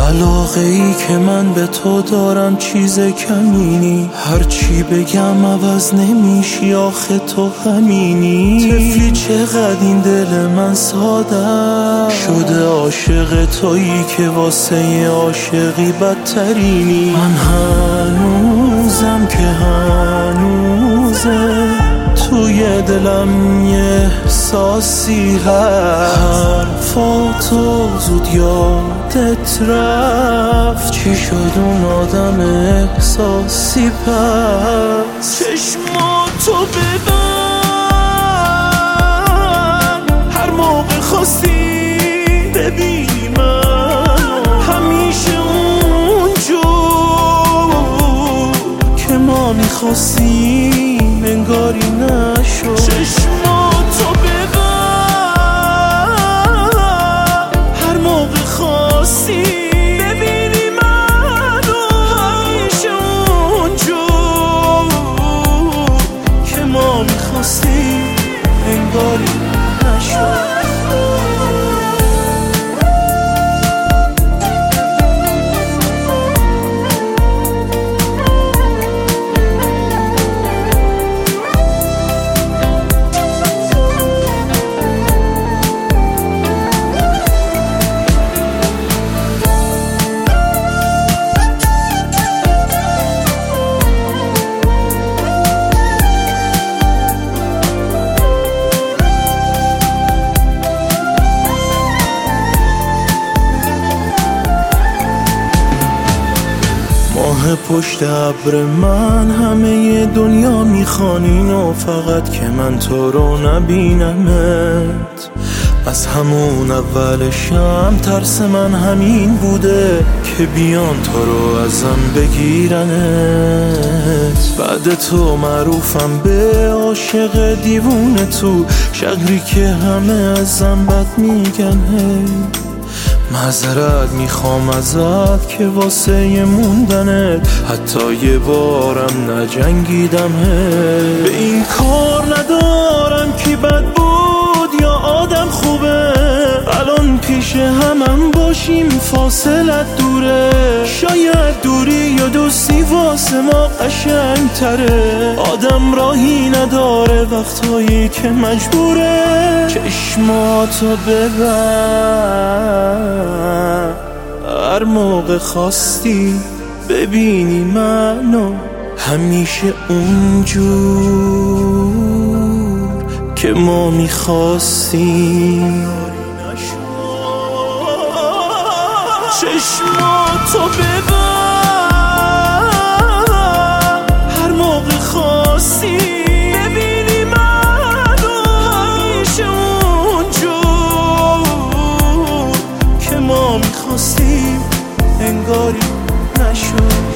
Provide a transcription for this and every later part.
علاقه ای که من به تو دارم چیز کمینی، هرچی بگم عوض نمیشی، آخه تو همینی. طفلی چقدر این دل من ساده شده، عاشق تویی که واسه عاشقی بدترینی. من هنوزم که هنوزه توی دلم یه احساسی هست، حرفاتو زود یادت رفت، چی شد اون آدم احساسی پس؟ چشماتو ببند، هر موقع خواستی ببینی من، همیشه اونجور که ما میخواستیم انگاری نشد. چشماتو ببند، هر موقع خواستی ببینی منو، همیشه اونجور که ما میخواستیم انگاری نشد. ماه پشت ابر من، همه دنیا میخوان اینو، فقط که من تو رو نبینمت. از همون اولشم ترس من همین بوده که بیان تو رو ازم بگیرنت. بعد تو معروفم به عاشق دیوونه تو شهری که همه ازم بد میگن. معذرت میخوام ازت که واسه موندنت حتی یه بارم نجنگیدم. به این کار ندارم کی بد بود یا آدم خوبه، الان پیش همم باشیم فاصلت دوره. شاید دوری یا دوستی واسه ما قشنگ تره، آدم راهی نداره وقتایی که مجبوره. چشماتو ببند، هر موقع خواستی ببینی منو، همیشه اونجور که ما میخواستیم. چشماتو ببند، هر موقع خواستی ببینی منو، همیشه اونجور که ما میخواستیم انگاری نشد.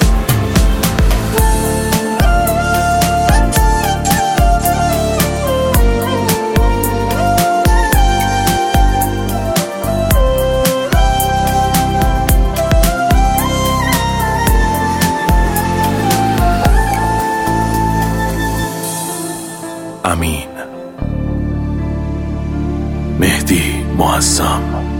امین، مهدی معظم.